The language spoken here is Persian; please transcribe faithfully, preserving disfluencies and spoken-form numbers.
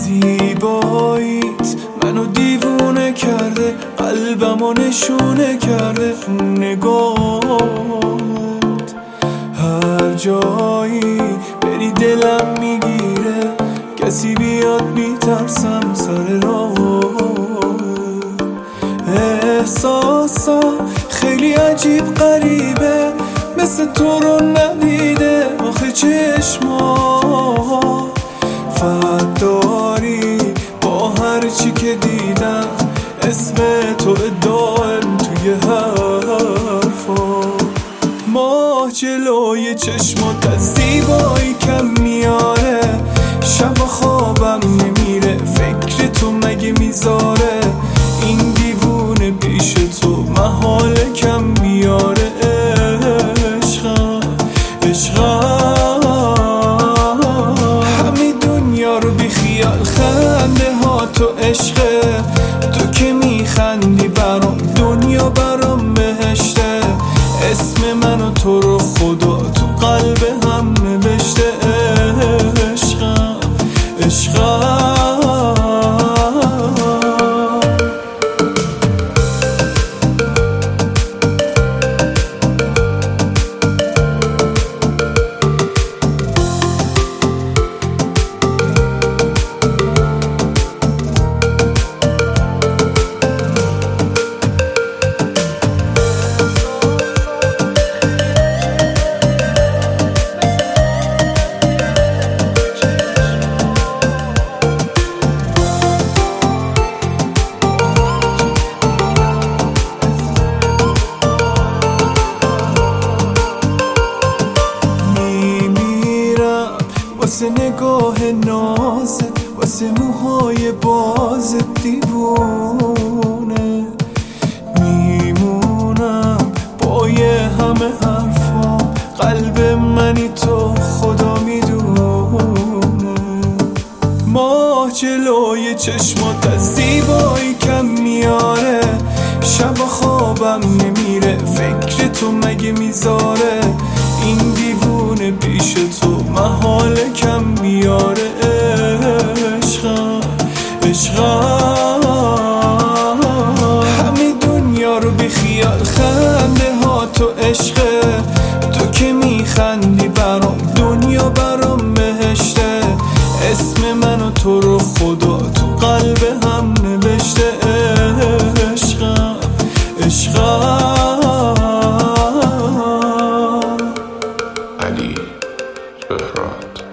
زیباییت منو دیوونه کرده، قلبمو نشونه کرده. نگاهت هر جایی بری دلم میگیره، کسی بیاد میترسم سر راه. احساسا خیلی عجیب غریبه، مثل تو رو ندیده آخه چشما. فرق داری با هر چی که دیدم، اسم تو دائم توی حرفا. ماه جلوی چشمات از زیبایی کم میاره، شب خوابم نمیره فکر تو مگه میذاره. این دیوونه پیش تو محال کم میاره. عشقم عشقم همین دنیا رو بی خیال، خنده ها تو عشقه. تو که میخندی برام دنیا برام بهشته. اسم من و تو رو خدا تو قلب هم نوشته. عشقم عشقم واسه نگاه نازت، واسه موهای بازت دیوونه میمونم با یه همه حرفا. قلب منی تو خدا میدونه. ماه جلوی چشمات از زیبایی کم میاره، شب خوابم نمیره فکر تو مگه میذاره. این دیوونه پیش تو محال کم میاره. عشقم عشقم همین دنیا رو بی خیال، خنده ها تو عشقه. تو که میخندی برام دنیا برام بهشته. اسم من و تو رو خدا تو قلب هم نوشته. عشقم عشقم علی بهراد.